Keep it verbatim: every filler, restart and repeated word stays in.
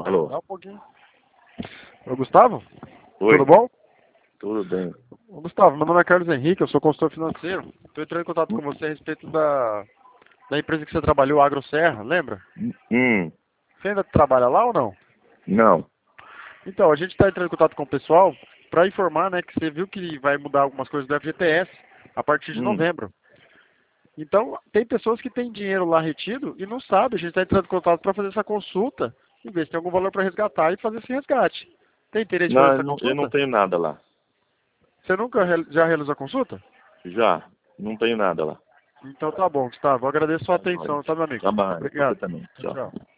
Alô? Dá um pouquinho. Ô, Gustavo? Oi. Tudo bom? Tudo bem. Ô, Gustavo, meu nome é Carlos Henrique, eu sou consultor financeiro. Estou entrando em contato com você a respeito da, da empresa que você trabalhou, a AgroSerra, lembra? Hum, Você ainda trabalha lá ou não? não. Então, a gente está entrando em contato com o pessoal para informar, né, que você viu que vai mudar algumas coisas do F G T S a partir de Hum. novembro. Então, tem pessoas que têm dinheiro lá retido e não sabem. A gente está entrando em contato para fazer essa consulta e ver se tem algum valor para resgatar e fazer esse resgate. Tem interesse em Não, fazer eu essa não, eu não consulta? tenho nada lá. Você nunca real- já realizou a consulta? Já, não tenho nada lá. Então tá bom, Gustavo. Eu agradeço a sua Tá, joia. atenção, tá, meu amigo? Trabalho. Você Obrigado. também. Tchau, Tchau. tchau.